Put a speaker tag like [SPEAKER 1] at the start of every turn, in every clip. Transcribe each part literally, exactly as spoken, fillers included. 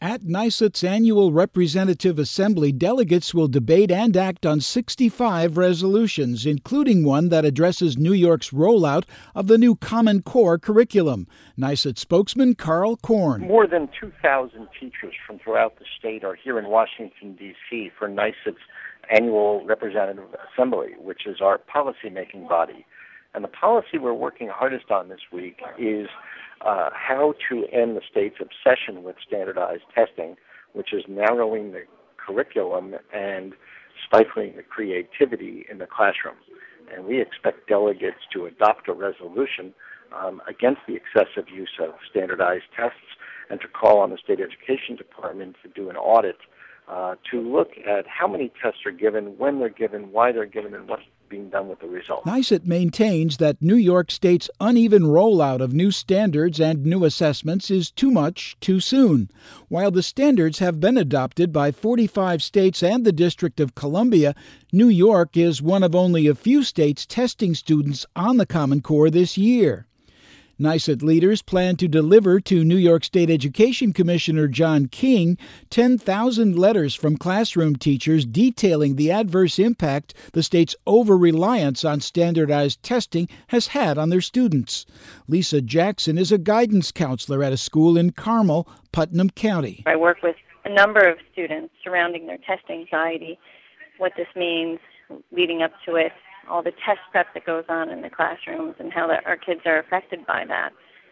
[SPEAKER 1] At NYSUT's annual Representative Assembly, delegates will debate and act on sixty-five resolutions, including one that addresses New York's rollout of the new Common Core curriculum. NYSUT spokesman Carl Korn.
[SPEAKER 2] More than two thousand teachers from throughout the state are here in Washington, D C for NYSUT's annual Representative Assembly, which is our policymaking body. And the policy we're working hardest on this week is uh, how to end the state's obsession with standardized testing, which is narrowing the curriculum and stifling the creativity in the classroom. And we expect delegates to adopt a resolution um, against the excessive use of standardized tests and to call on the State Education Department to do an audit uh, to look at how many tests are given, when they're given, why they're given, and what's being done with the results.
[SPEAKER 1] NYSUT maintains that New York State's uneven rollout of new standards and new assessments is too much, too soon. While the standards have been adopted by forty-five states and the District of Columbia, New York is one of only a few states testing students on the Common Core this year. NYSUT leaders plan to deliver to New York State Education Commissioner John King ten thousand letters from classroom teachers detailing the adverse impact the state's over-reliance on standardized testing has had on their students. Lisa Jackson is a guidance counselor at a school in Carmel, Putnam County.
[SPEAKER 3] I work with a number of students surrounding their test anxiety, what this means leading up to it, all the test prep that goes on in the classrooms and how the, our kids are affected by that.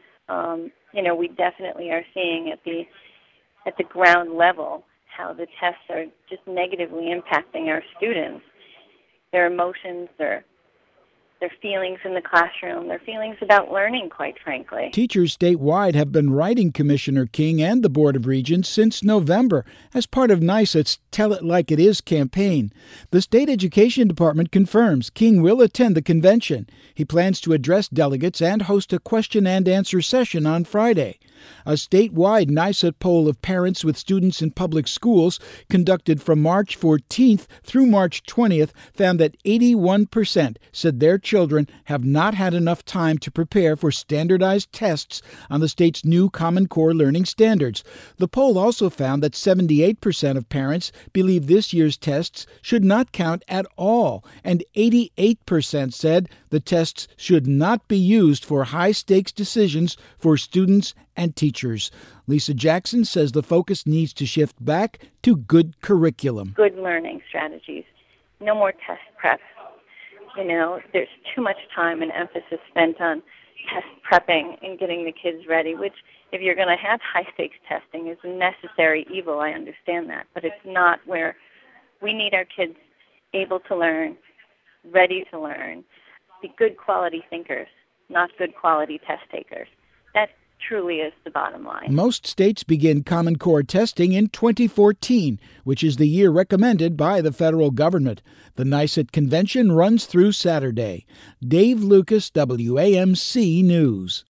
[SPEAKER 3] Um, you know, we definitely are seeing at the at the ground level how the tests are just negatively impacting our students, their emotions, their their feelings in the classroom, their feelings about learning, quite frankly.
[SPEAKER 1] Teachers statewide have been writing Commissioner King and the Board of Regents since November as part of NYSUT's Tell It Like It Is campaign. The State Education Department confirms King will attend the convention. He plans to address delegates and host a question and answer session on Friday. A statewide NYSUT poll of parents with students in public schools conducted from March fourteenth through March twentieth found that eighty-one percent said their children have not had enough time to prepare for standardized tests on the state's new Common Core learning standards. The poll also found that seventy-eight percent of parents believe this year's tests should not count at all, and eighty-eight percent said the tests should not be used for high-stakes decisions for students and teachers. Lisa Jackson says the focus needs to shift back to good curriculum.
[SPEAKER 3] Good learning strategies. No more test prep. You know, there's too much time and emphasis spent on test prepping and getting the kids ready, which if you're going to have high-stakes testing is a necessary evil. I understand that. But it's not where we need our kids able to learn, ready to learn, be good quality thinkers, not good quality test takers. That truly is the bottom line.
[SPEAKER 1] Most states begin Common Core testing in twenty fourteen, which is the year recommended by the federal government. The NYSUT convention runs through Saturday. Dave Lucas, W A M C News.